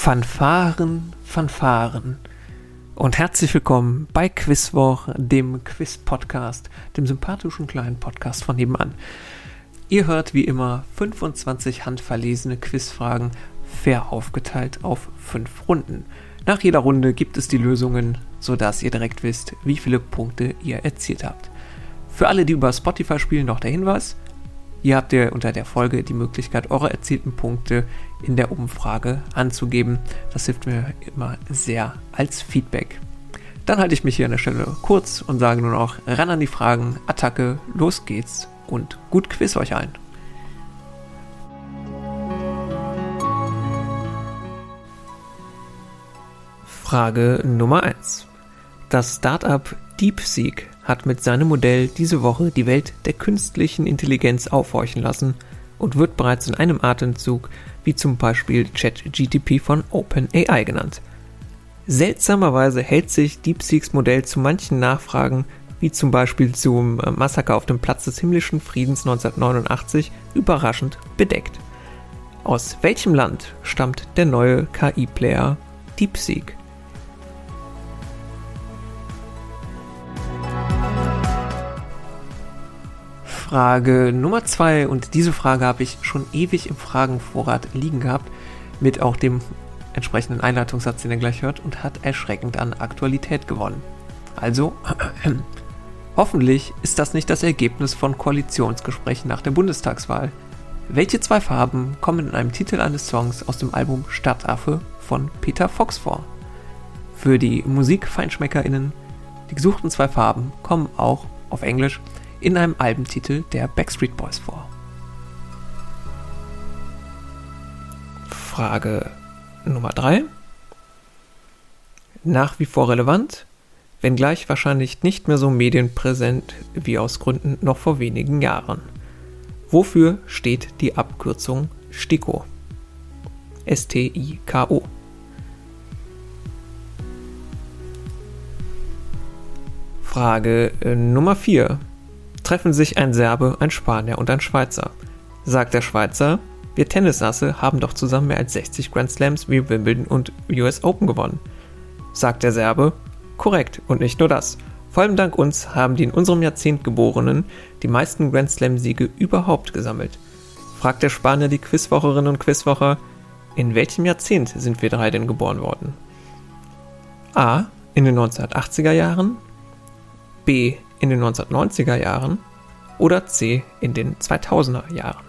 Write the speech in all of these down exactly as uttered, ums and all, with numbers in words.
Fanfaren, Fanfaren und herzlich willkommen bei Quizwoch, dem Quiz-Podcast, dem sympathischen kleinen Podcast von nebenan. Ihr hört wie immer fünfundzwanzig handverlesene Quizfragen, fair aufgeteilt auf fünf Runden. Nach jeder Runde gibt es die Lösungen, sodass ihr direkt wisst, wie viele Punkte ihr erzielt habt. Für alle, die über Spotify spielen, noch der Hinweis: Hier habt ihr unter der Folge die Möglichkeit, eure erzielten Punkte in der Umfrage anzugeben. Das hilft mir immer sehr als Feedback. Dann halte ich mich hier an der Stelle kurz und sage nur noch: ran an die Fragen, Attacke, los geht's und gut Quiz euch ein. Frage Nummer eins. Das Startup DeepSeek hat mit seinem Modell diese Woche die Welt der künstlichen Intelligenz aufhorchen lassen und wird bereits in einem Atemzug wie zum Beispiel ChatGPT von OpenAI genannt. Seltsamerweise hält sich DeepSeeks Modell zu manchen Nachfragen, wie zum Beispiel zum Massaker auf dem Platz des himmlischen Friedens neunzehnhundertneunundachtzig, überraschend bedeckt. Aus welchem Land stammt der neue K I-Player DeepSeek? Frage Nummer zwei, und diese Frage habe ich schon ewig im Fragenvorrat liegen gehabt, mit auch dem entsprechenden Einleitungssatz, den ihr gleich hört, und hat erschreckend an Aktualität gewonnen. Also, hoffentlich ist das nicht das Ergebnis von Koalitionsgesprächen nach der Bundestagswahl. Welche zwei Farben kommen in einem Titel eines Songs aus dem Album Stadtaffe von Peter Fox vor? Für die MusikfeinschmeckerInnen: Die gesuchten zwei Farben kommen auch auf Englisch in einem Albentitel der Backstreet Boys vor. Frage Nummer drei. Nach wie vor relevant, wenngleich wahrscheinlich nicht mehr so medienpräsent wie aus Gründen noch vor wenigen Jahren. Wofür steht die Abkürzung STIKO? S T I K O. Frage Nummer vier. Treffen sich ein Serbe, ein Spanier und ein Schweizer. Sagt der Schweizer: Wir Tennisasse haben doch zusammen mehr als sechzig Grand Slams wie Wimbledon und U S Open gewonnen. Sagt der Serbe: Korrekt, und nicht nur das. Vor allem dank uns haben die in unserem Jahrzehnt Geborenen die meisten Grand Slam-Siege überhaupt gesammelt. Fragt der Spanier die Quizwocherinnen und Quizwocher: In welchem Jahrzehnt sind wir drei denn geboren worden? A. In den neunzehnhundertachtziger Jahren, B. in den neunzehnhundertneunziger Jahren oder C. in den zweitausender Jahren.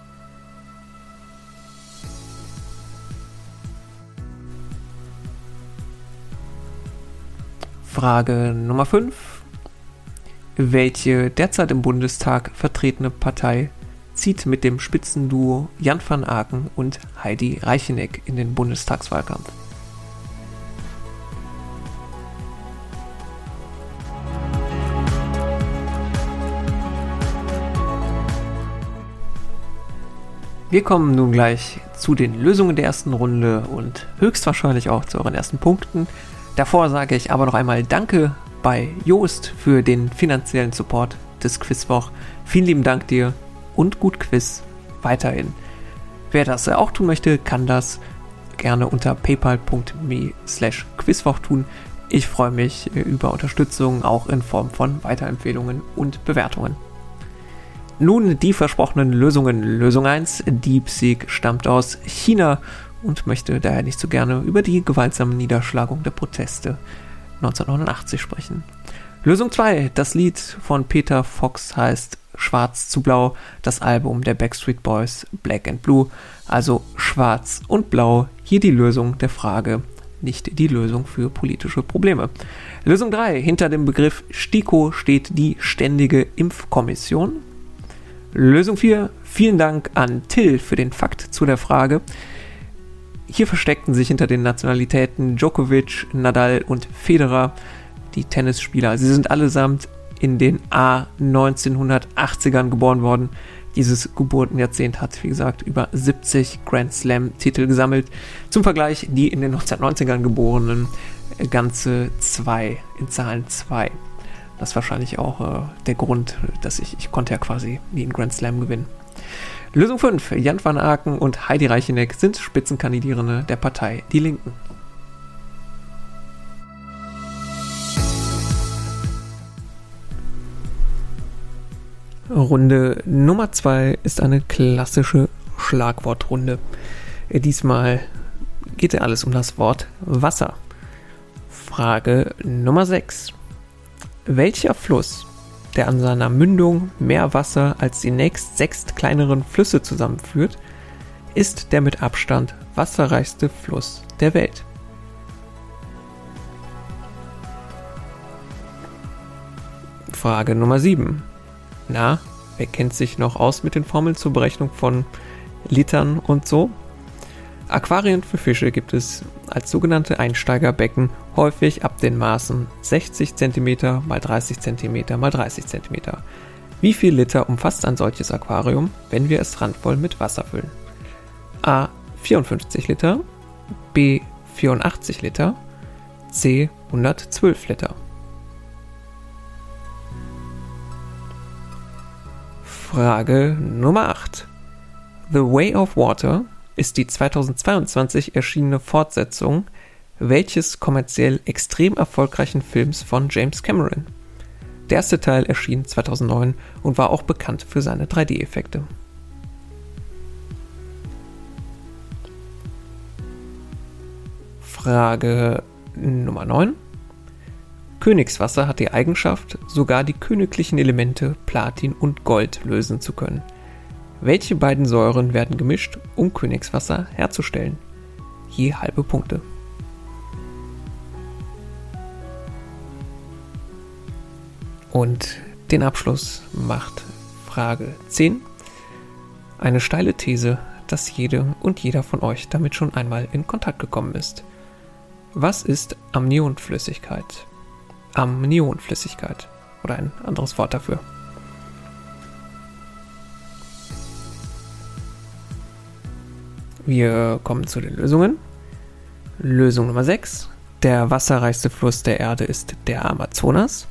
Frage Nummer fünf. Welche derzeit im Bundestag vertretene Partei zieht mit dem Spitzenduo Jan van Aken und Heidi Reicheneck in den Bundestagswahlkampf? Wir kommen nun gleich zu den Lösungen der ersten Runde und höchstwahrscheinlich auch zu euren ersten Punkten. Davor sage ich aber noch einmal Danke bei Joost für den finanziellen Support des Quizwoch. Vielen lieben Dank dir und gut Quiz weiterhin. Wer das auch tun möchte, kann das gerne unter paypal punkt me slash quizwoch tun. Ich freue mich über Unterstützung, auch in Form von Weiterempfehlungen und Bewertungen. Nun die versprochenen Lösungen. Lösung eins. DeepSeek stammt aus China und möchte daher nicht so gerne über die gewaltsame Niederschlagung der Proteste neunzehnhundertneunundachtzig sprechen. Lösung zwei. Das Lied von Peter Fox heißt Schwarz zu Blau, das Album der Backstreet Boys Black and Blue, also Schwarz und Blau. Hier die Lösung der Frage, nicht die Lösung für politische Probleme. Lösung drei. Hinter dem Begriff STIKO steht die Ständige Impfkommission. Lösung vier. Vielen Dank an Till für den Fakt zu der Frage. Hier versteckten sich hinter den Nationalitäten Djokovic, Nadal und Federer die Tennisspieler. Sie sind allesamt in den A neunzehnhundertachtzigern geboren worden. Dieses Geburtenjahrzehnt hat, wie gesagt, über siebzig Grand Slam-Titel gesammelt. Zum Vergleich, die in den neunzehnhundertneunzigern geborenen ganze zwei, in Zahlen zwei. Das ist wahrscheinlich auch äh, der Grund, dass ich, ich konnte ja quasi nie einen Grand Slam gewinnen. Lösung fünf. Jan van Aken und Heidi Reicheneck sind Spitzenkandidierende der Partei Die Linken. Runde Nummer zwei ist eine klassische Schlagwortrunde. Diesmal geht ja alles um das Wort Wasser. Frage Nummer sechs. Welcher Fluss, der an seiner Mündung mehr Wasser als die nächst sechs kleineren Flüsse zusammenführt, ist der mit Abstand wasserreichste Fluss der Welt? Frage Nummer sieben. Na, wer kennt sich noch aus mit den Formeln zur Berechnung von Litern und so? Aquarien für Fische gibt es als sogenannte Einsteigerbecken häufig ab den Maßen sechzig Zentimeter mal dreißig Zentimeter mal dreißig Zentimeter. Wie viel Liter umfasst ein solches Aquarium, wenn wir es randvoll mit Wasser füllen? A. vierundfünfzig Liter, B. vierundachtzig Liter, C. hundertzwölf Liter. Frage Nummer acht. The Way of Water ist die zweitausendzweiundzwanzig erschienene Fortsetzung welches kommerziell extrem erfolgreichen Films von James Cameron? Der erste Teil erschien zweitausendneun und war auch bekannt für seine drei D-Effekte. Frage Nummer neun. Königswasser hat die Eigenschaft, sogar die königlichen Elemente Platin und Gold lösen zu können. Welche beiden Säuren werden gemischt, um Königswasser herzustellen? Je halbe Punkte. Und den Abschluss macht Frage zehn. Eine steile These, dass jede und jeder von euch damit schon einmal in Kontakt gekommen ist. Was ist Amnionflüssigkeit? Amnionflüssigkeit oder ein anderes Wort dafür. Wir kommen zu den Lösungen. Lösung Nummer sechs. Der wasserreichste Fluss der Erde ist der Amazonas.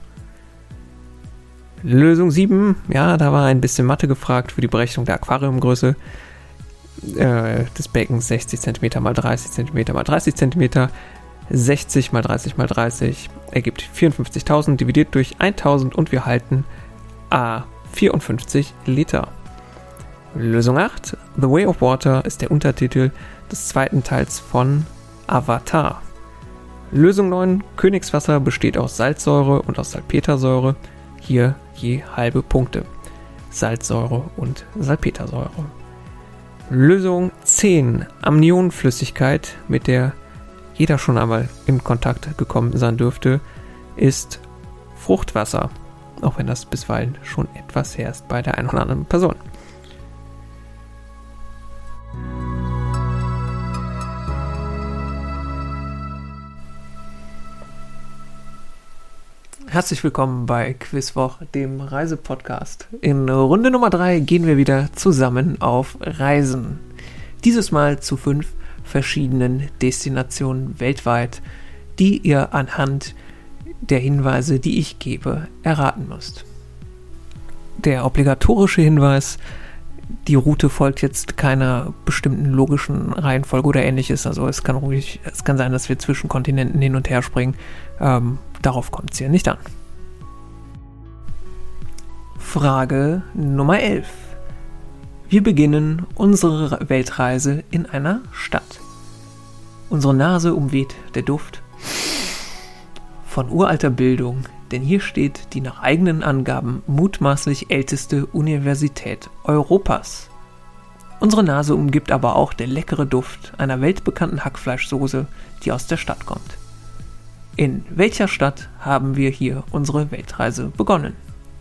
Lösung sieben. Ja, da war ein bisschen Mathe gefragt für die Berechnung der Aquariumgröße äh, des Beckens. sechzig Zentimeter mal dreißig Zentimeter mal dreißig Zentimeter. sechzig mal dreißig mal dreißig ergibt vierundfünfzigtausend dividiert durch tausend und wir halten A vierundfünfzig Liter. Lösung acht. The Way of Water ist der Untertitel des zweiten Teils von Avatar. Lösung neun. Königswasser besteht aus Salzsäure und aus Salpetersäure. Hier je halbe Punkte. Salzsäure und Salpetersäure. Lösung zehn. Amnionflüssigkeit, mit der jeder schon einmal in Kontakt gekommen sein dürfte, ist Fruchtwasser. Auch wenn das bisweilen schon etwas her ist bei der einen oder anderen Person. Herzlich willkommen bei Quizwoch, dem Reisepodcast. In Runde Nummer drei gehen wir wieder zusammen auf Reisen. Dieses Mal zu fünf verschiedenen Destinationen weltweit, die ihr anhand der Hinweise, die ich gebe, erraten müsst. Der obligatorische Hinweis: Die Route folgt jetzt keiner bestimmten logischen Reihenfolge oder ähnliches. Also es kann ruhig, es kann sein, dass wir zwischen Kontinenten hin und her springen. Ähm, darauf kommt es hier nicht an. Frage Nummer elf. Wir beginnen unsere Weltreise in einer Stadt. Unsere Nase umweht der Duft von uralter Bildung, denn hier steht die nach eigenen Angaben mutmaßlich älteste Universität Europas. Unsere Nase umgibt aber auch der leckere Duft einer weltbekannten Hackfleischsoße, die aus der Stadt kommt. In welcher Stadt haben wir hier unsere Weltreise begonnen?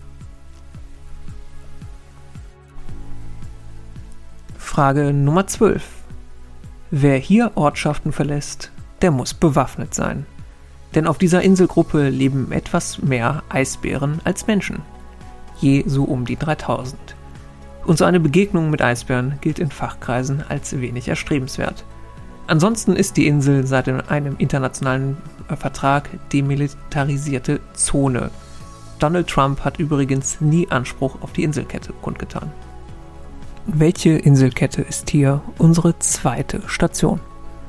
Frage Nummer zwölf. Wer hier Ortschaften verlässt, der muss bewaffnet sein. Denn auf dieser Inselgruppe leben etwas mehr Eisbären als Menschen. Je so um die dreitausend. Und so eine Begegnung mit Eisbären gilt in Fachkreisen als wenig erstrebenswert. Ansonsten ist die Insel seit einem internationalen Vertrag demilitarisierte Zone. Donald Trump hat übrigens nie Anspruch auf die Inselkette kundgetan. Welche Inselkette ist hier unsere zweite Station?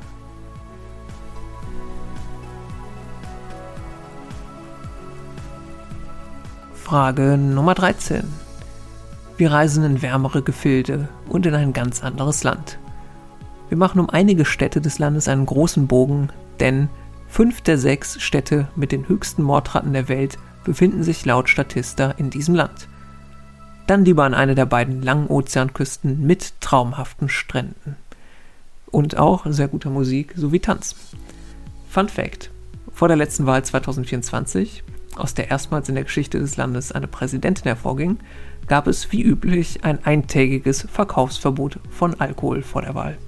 Frage Nummer dreizehn. Wir reisen in wärmere Gefilde und in ein ganz anderes Land. Wir machen um einige Städte des Landes einen großen Bogen, denn fünf der sechs Städte mit den höchsten Mordraten der Welt befinden sich laut Statista in diesem Land. Dann lieber an eine der beiden langen Ozeanküsten mit traumhaften Stränden. Und auch sehr guter Musik sowie Tanz. Fun Fact: Vor der letzten Wahl zwanzig vierundzwanzig, aus der erstmals in der Geschichte des Landes eine Präsidentin hervorging, gab es wie üblich ein eintägiges Verkaufsverbot von Alkohol vor der Wahl.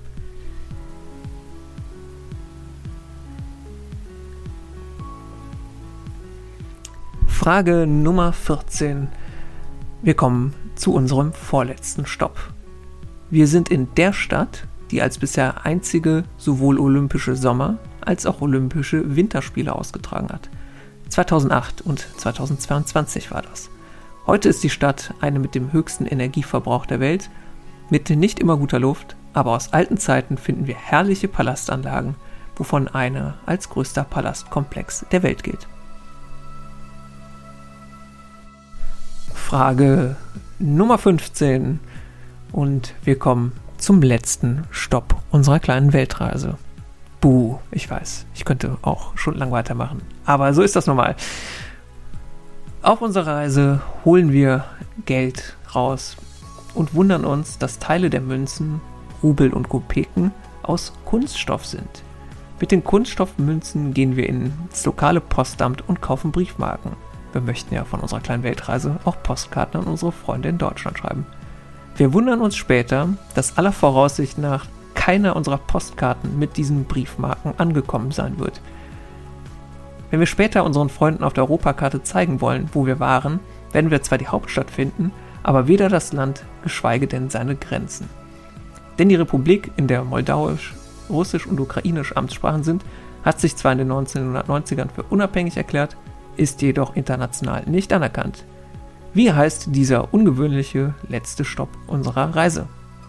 Frage Nummer vierzehn. Wir kommen zu unserem vorletzten Stopp. Wir sind in der Stadt, die als bisher einzige sowohl olympische Sommer- als auch olympische Winterspiele ausgetragen hat. zweitausendacht und zweitausendzweiundzwanzig war das. Heute ist die Stadt eine mit dem höchsten Energieverbrauch der Welt, mit nicht immer guter Luft, aber aus alten Zeiten finden wir herrliche Palastanlagen, wovon einer als größter Palastkomplex der Welt gilt. Frage Nummer fünfzehn und wir kommen zum letzten Stopp unserer kleinen Weltreise. Buh, ich weiß, ich könnte auch schon lang weitermachen, aber so ist das nun mal. Auf unserer Reise holen wir Geld raus und wundern uns, dass Teile der Münzen, Rubel und Kopeken aus Kunststoff sind. Mit den Kunststoffmünzen gehen wir ins lokale Postamt und kaufen Briefmarken. Wir möchten ja von unserer kleinen Weltreise auch Postkarten an unsere Freunde in Deutschland schreiben. Wir wundern uns später, dass aller Voraussicht nach keiner unserer Postkarten mit diesen Briefmarken angekommen sein wird. Wenn wir später unseren Freunden auf der Europakarte zeigen wollen, wo wir waren, werden wir zwar die Hauptstadt finden, aber weder das Land, geschweige denn seine Grenzen. Denn die Republik, in der Moldauisch, Russisch und Ukrainisch Amtssprachen sind, hat sich zwar in den neunzehnhundertneunzigern für unabhängig erklärt, ist jedoch international nicht anerkannt. Wie heißt dieser ungewöhnliche letzte Stopp unserer Reise?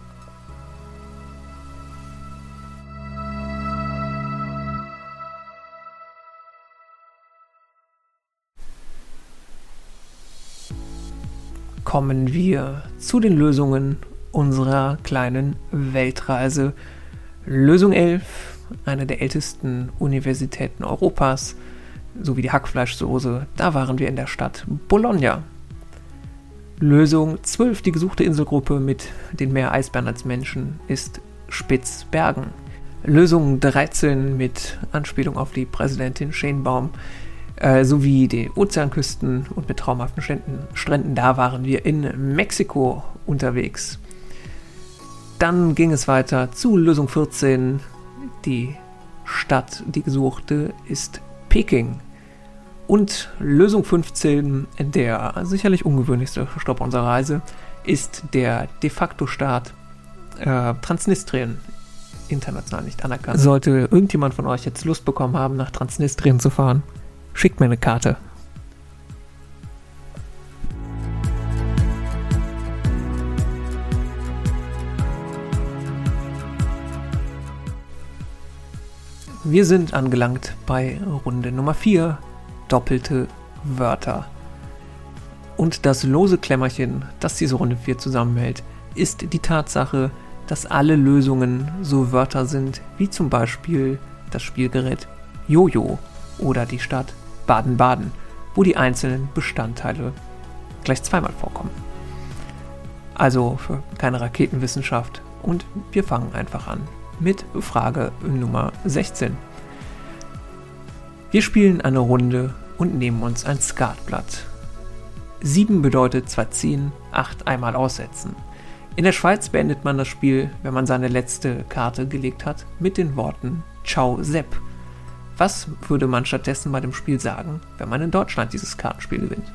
Kommen wir zu den Lösungen unserer kleinen Weltreise. Lösung elf, eine der ältesten Universitäten Europas, sowie die Hackfleischsoße, da waren wir in der Stadt Bologna. Lösung zwölf, die gesuchte Inselgruppe mit den mehr Eisbären als Menschen, ist Spitzbergen. Lösung dreizehn mit Anspielung auf die Präsidentin Schenbaum äh, sowie die Ozeanküsten und mit traumhaften Stränden, Stränden, da waren wir in Mexiko unterwegs. Dann ging es weiter zu Lösung vierzehn, die Stadt, die gesuchte, ist Peking. Und Lösung fünfzehn, der sicherlich ungewöhnlichste Stopp unserer Reise, ist der de facto Staat äh, Transnistrien, international nicht anerkannt. Sollte irgendjemand von euch jetzt Lust bekommen haben, nach Transnistrien zu fahren, schickt mir eine Karte. Wir sind angelangt bei Runde Nummer vier, doppelte Wörter. Und das lose Klemmerchen, das diese Runde vier zusammenhält, ist die Tatsache, dass alle Lösungen so Wörter sind, wie zum Beispiel das Spielgerät Jojo oder die Stadt Baden-Baden, wo die einzelnen Bestandteile gleich zweimal vorkommen. Also für keine Raketenwissenschaft und wir fangen einfach an mit Frage Nummer sechzehn. Wir spielen eine Runde und nehmen uns ein Skatblatt. sieben bedeutet zwei ziehen, acht einmal aussetzen. In der Schweiz beendet man das Spiel, wenn man seine letzte Karte gelegt hat, mit den Worten Ciao Sepp. Was würde man stattdessen bei dem Spiel sagen, wenn man in Deutschland dieses Kartenspiel gewinnt?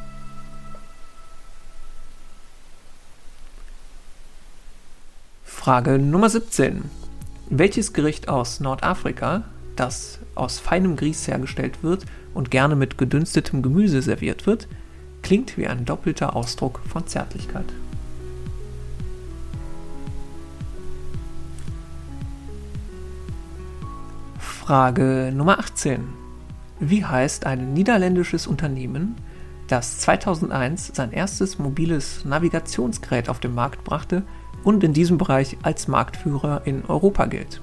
Frage Nummer siebzehn. Welches Gericht aus Nordafrika, das aus feinem Grieß hergestellt wird und gerne mit gedünstetem Gemüse serviert wird, klingt wie ein doppelter Ausdruck von Zärtlichkeit? Frage Nummer achtzehn. Wie heißt ein niederländisches Unternehmen, das zweitausendeins sein erstes mobiles Navigationsgerät auf den Markt brachte und in diesem Bereich als Marktführer in Europa gilt?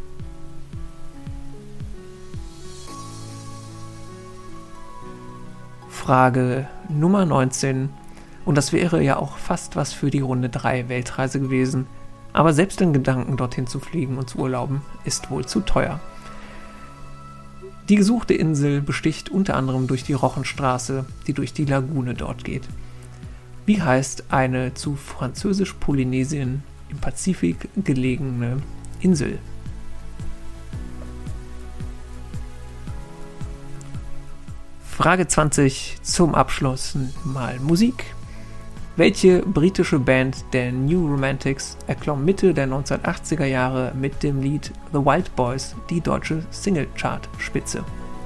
Frage Nummer neunzehn. Und das wäre ja auch fast was für die Runde drei Weltreise gewesen. Aber selbst den Gedanken, dorthin zu fliegen und zu urlauben, ist wohl zu teuer. Die gesuchte Insel besticht unter anderem durch die Rochenstraße, die durch die Lagune dort geht. Wie heißt eine zu Französisch-Polynesien im Pazifik gelegene Insel? Frage zwanzig zum Abschluss mal Musik. Welche britische Band der New Romantics erklomm Mitte der neunzehnhundertachtziger Jahre mit dem Lied The Wild Boys die deutsche Singlechartspitze?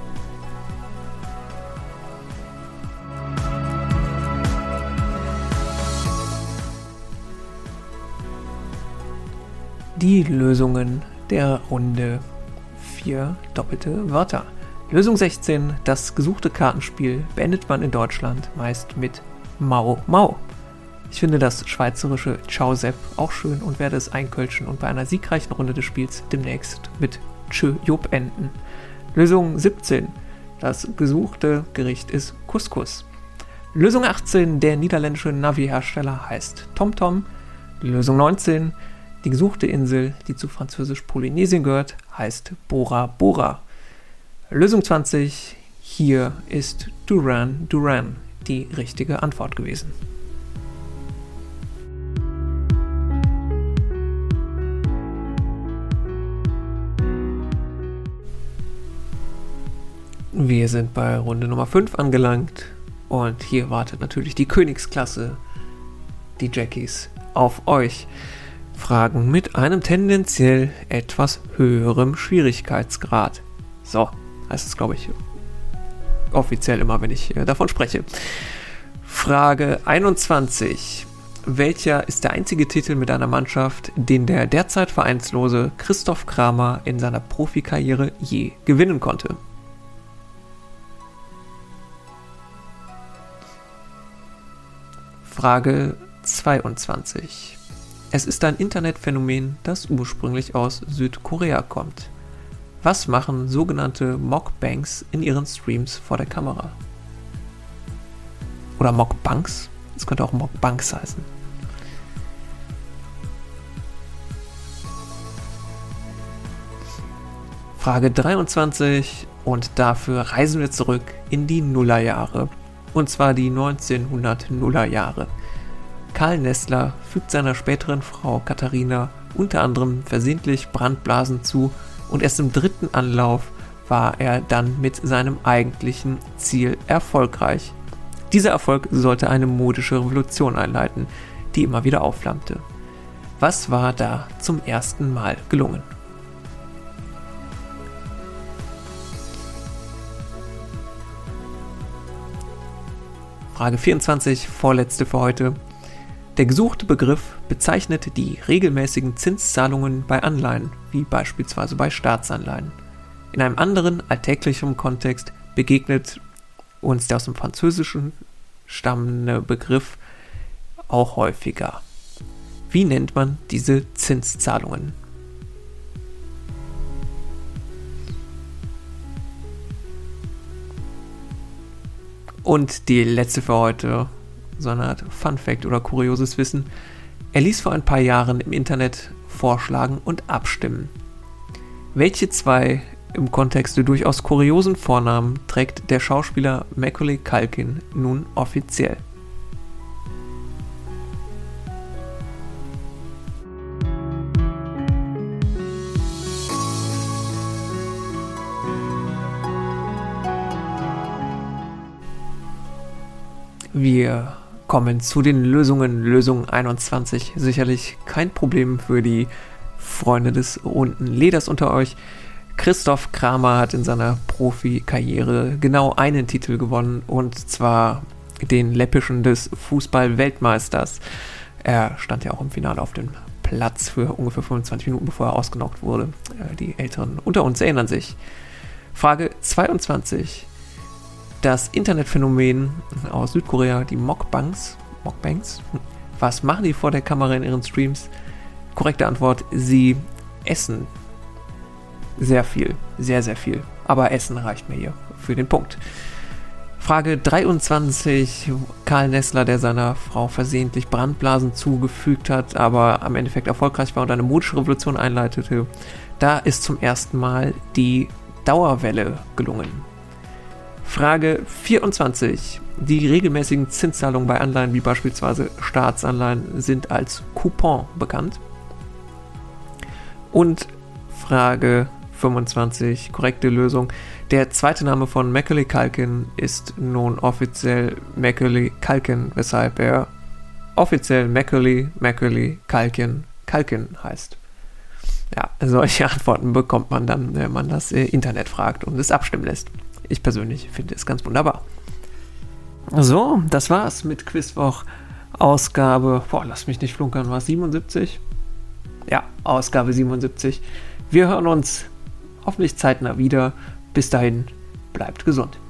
Die Lösungen der Runde vier doppelte Wörter. Lösung sechzehn. Das gesuchte Kartenspiel beendet man in Deutschland meist mit Mau Mau. Ich finde das schweizerische Ciao Sepp auch schön und werde es einkölschen und bei einer siegreichen Runde des Spiels demnächst mit Tschö Jupp enden. Lösung siebzehn. Das gesuchte Gericht ist Couscous. Lösung achtzehn. Der niederländische Navi-Hersteller heißt TomTom. Lösung neunzehn. Die gesuchte Insel, die zu Französisch-Polynesien gehört, heißt Bora Bora. Lösung zwanzig. Hier ist Duran Duran die richtige Antwort gewesen. Wir sind bei Runde Nummer fünf angelangt und hier wartet natürlich die Königsklasse, die Jackies, auf euch. Fragen mit einem tendenziell etwas höherem Schwierigkeitsgrad. So, heißt es, glaube ich, offiziell immer, wenn ich äh, davon spreche. Frage einundzwanzig. Welcher ist der einzige Titel mit einer Mannschaft, den der derzeit vereinslose Christoph Kramer in seiner Profikarriere je gewinnen konnte? Frage zweiundzwanzig. Es ist ein Internetphänomen, das ursprünglich aus Südkorea kommt. Was machen sogenannte Mukbangs in ihren Streams vor der Kamera? Oder Mukbangs? Das könnte auch Mukbangs heißen. Frage dreiundzwanzig und dafür reisen wir zurück in die Nullerjahre. Und zwar die neunzehnhunderter Jahre. Karl Nessler fügt seiner späteren Frau Katharina unter anderem versehentlich Brandblasen zu und erst im dritten Anlauf war er dann mit seinem eigentlichen Ziel erfolgreich. Dieser Erfolg sollte eine modische Revolution einleiten, die immer wieder aufflammte. Was war da zum ersten Mal gelungen? Frage vierundzwanzig, vorletzte für heute. Der gesuchte Begriff bezeichnet die regelmäßigen Zinszahlungen bei Anleihen, wie beispielsweise bei Staatsanleihen. In einem anderen, alltäglichen Kontext begegnet uns der aus dem Französischen stammende Begriff auch häufiger. Wie nennt man diese Zinszahlungen? Und die letzte für heute, so eine Art Fun-Fact oder kurioses Wissen. Er ließ vor ein paar Jahren im Internet vorschlagen und abstimmen. Welche zwei im Kontext der durchaus kuriosen Vornamen trägt der Schauspieler Macaulay Culkin nun offiziell? Wir kommen zu den Lösungen. Lösung einundzwanzig. Sicherlich kein Problem für die Freunde des runden Leders unter euch. Christoph Kramer hat in seiner Profikarriere genau einen Titel gewonnen, und zwar den läppischen des Fußball-Weltmeisters. Er stand ja auch im Finale auf dem Platz für ungefähr fünfundzwanzig Minuten, bevor er ausgenockt wurde. Äh, die Älteren unter uns erinnern sich. Frage zweiundzwanzig. Das Internetphänomen aus Südkorea, die Mukbangs, Mukbangs, was machen die vor der Kamera in ihren Streams? Korrekte Antwort, sie essen sehr viel, sehr, sehr viel. Aber Essen reicht mir hier für den Punkt. Frage dreiundzwanzig. Karl Nessler, der seiner Frau versehentlich Brandblasen zugefügt hat, aber am Endeffekt erfolgreich war und eine modische Revolution einleitete. Da ist zum ersten Mal die Dauerwelle gelungen. Frage vierundzwanzig. Die regelmäßigen Zinszahlungen bei Anleihen wie beispielsweise Staatsanleihen sind als Coupon bekannt. Und Frage fünfundzwanzig, korrekte Lösung. Der zweite Name von Macaulay Culkin ist nun offiziell Macaulay Culkin, weshalb er offiziell Macaulay, Macaulay Culkin, Culkin heißt. Ja, solche Antworten bekommt man dann, wenn man das Internet fragt und es abstimmen lässt. Ich persönlich finde es ganz wunderbar. So, das war's mit Quizwoch Ausgabe, boah, lass mich nicht flunkern, war es siebenundsiebzig? Ja, Ausgabe siebenundsiebzig. Wir hören uns hoffentlich zeitnah wieder. Bis dahin, bleibt gesund.